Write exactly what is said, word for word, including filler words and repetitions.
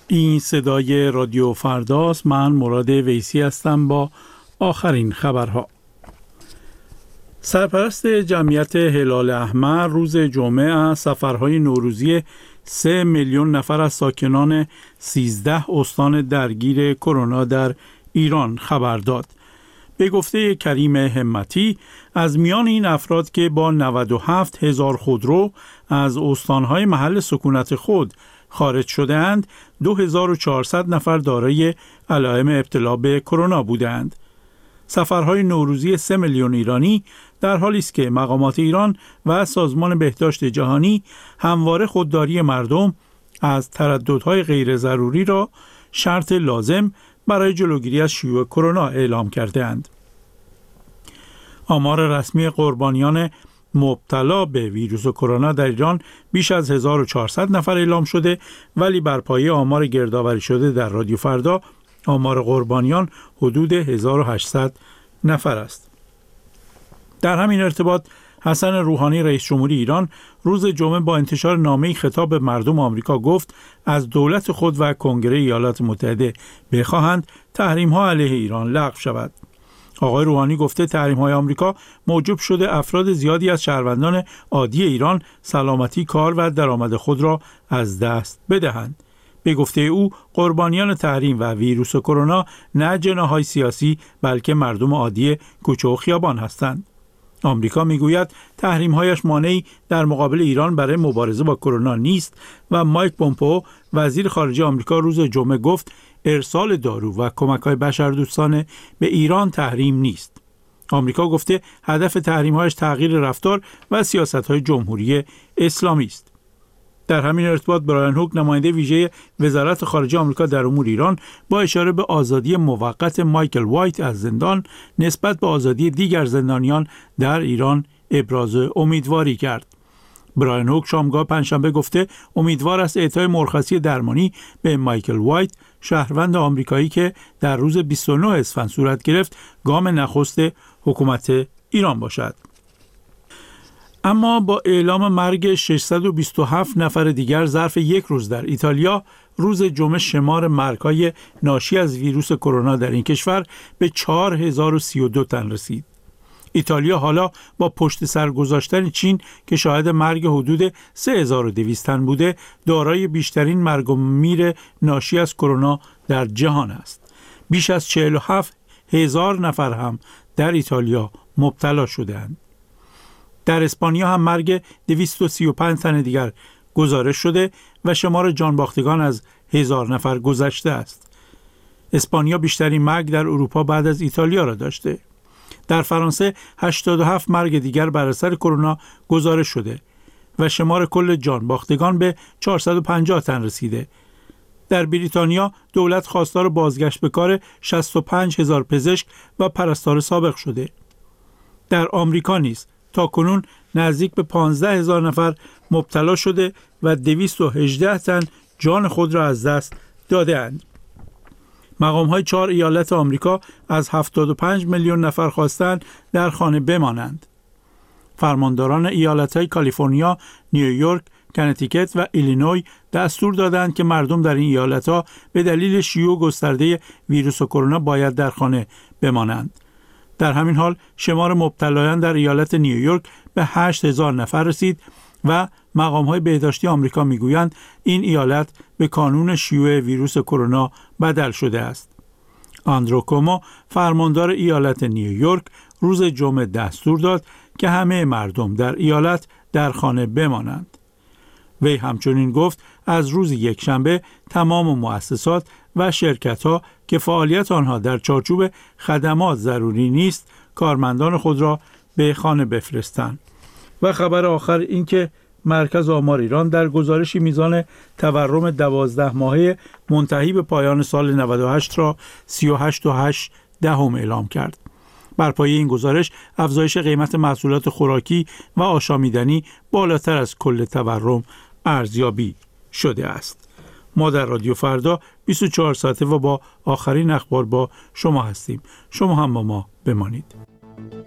این صدای رادیو فرداست. من مراد ویسی هستم با آخرین خبرها. سرپرست جمعیت هلال احمر روز جمعه از سفرهای نوروزی سه میلیون نفر از ساکنان سیزده استان درگیر کرونا در ایران خبر داد. به گفته کریم همتی، از میان این افراد که با نود و هفت هزار خودرو از استانهای محل سکونت خود خارج شده‌اند، دو هزار و چهارصد نفر دارای علائم ابتلا به کرونا بودند. سفرهای نوروزی سه میلیون ایرانی در حالی است که مقامات ایران و سازمان بهداشت جهانی همواره خودداری مردم از ترددهای غیر ضروری را شرط لازم برای جلوگیری از شیوع کرونا اعلام کرده‌اند. آمار رسمی قربانیان مبتلا به ویروس کرونا در ایران بیش از هزار و چهارصد نفر اعلام شده، ولی بر پایه آمار گردآوری شده در رادیو فردا آمار قربانیان حدود هزار و هشتصد نفر است. در همین ارتباط حسن روحانی رئیس جمهوری ایران روز جمعه با انتشار نامه‌ای خطاب به مردم آمریکا گفت از دولت خود و کنگره ایالات متحده بخواهند تحریم‌ها علیه ایران لغو شود. آقای روحانی گفته تحریم‌های آمریکا موجب شده افراد زیادی از شهروندان عادی ایران سلامتی کار و درآمد خود را از دست بدهند. به گفته او قربانیان تحریم و ویروس کرونا نه جناح‌های سیاسی بلکه مردم عادی کوچه و خیابان هستند. آمریکا میگوید تحریم‌هایش مانعی در مقابل ایران برای مبارزه با کرونا نیست و مایک پومپئو وزیر خارجه آمریکا روز جمعه گفت ارسال دارو و کمک‌های بشردوستانه به ایران تحریم نیست. آمریکا گفته هدف تحریم‌هایش تغییر رفتار و سیاست‌های جمهوری اسلامی است. در همین ارتباط برایان هوک نماینده ویژه وزارت خارجه آمریکا در امور ایران با اشاره به آزادی موقت مایکل وایت از زندان نسبت به آزادی دیگر زندانیان در ایران ابراز امیدواری کرد. برایان هوک شامگاه پنجشنبه گفته امیدوار است اعطای مرخصی درمانی به مایکل وایت، شهروند آمریکایی که در روز بیست و نه اسفند صورت گرفت، گام نخست حکومت ایران باشد. اما با اعلام مرگ ششصد و بیست و هفت نفر دیگر ظرف یک روز در ایتالیا، روز جمعه شمار مرگ‌های ناشی از ویروس کرونا در این کشور به چهار هزار و سی و دو تن رسید. ایتالیا حالا با پشت سر گذاشتن چین که شاهد مرگ حدود سه هزار و دویست تن بوده، دارای بیشترین مرگ و میر ناشی از کرونا در جهان است. بیش از چهل و هفت هزار نفر هم در ایتالیا مبتلا شده‌اند. در اسپانیا هم مرگ دویست و سی و پنج تن دیگر گزارش شده و شمار جانباختگان از هزار نفر گذشته است. اسپانیا بیشترین مرگ در اروپا بعد از ایتالیا را داشته. در فرانسه هشتاد و هفت مرگ دیگر بر اثر کرونا گزارش شده و شمار کل جانباختگان به چهارصد و پنجاه تن رسیده. در بریتانیا دولت خواستار بازگشت به کار شصت و پنج هزار پزشک و پرستار سابق شده. در آمریکا نیز تا کنون نزدیک به پانزده هزار نفر مبتلا شده و دویست و هجده تن جان خود را از دست داده اند. مقام‌های چهار ایالت آمریکا از هفتاد و پنج میلیون نفر خواستند در خانه بمانند. فرمانداران ایالت‌های کالیفرنیا، نیویورک، کنتیکت و ایلینوی دستور دادند که مردم در این ایالت‌ها به دلیل شیوع گسترده ویروس کرونا باید در خانه بمانند. در همین حال شمار مبتلایان در ایالت نیویورک به هشت هزار نفر رسید و مقام‌های بهداشتی آمریکا میگویند این ایالت به کانون شیوع ویروس کرونا بدل شده است. آندرو کومو فرماندار ایالت نیویورک روز جمعه دستور داد که همه مردم در ایالت در خانه بمانند. وی همچنین گفت از روز یکشنبه تمام مؤسسات و شرکت‌ها که فعالیت آنها در چارچوب خدمات ضروری نیست کارمندان خود را به خانه بفرستند. و خبر آخر این که مرکز آمار ایران در گزارشی میزان تورم دوازده ماهه منتهی به پایان سال نود و هشت را سی و هشت و هشت دهم اعلام کرد. بر پایه این گزارش افزایش قیمت محصولات خوراکی و آشامیدنی بالاتر از کل تورم ارزیابی شده است. ما در رادیو فردا بیست و چهار ساعته و با آخرین اخبار با شما هستیم. شما هم با ما بمانید.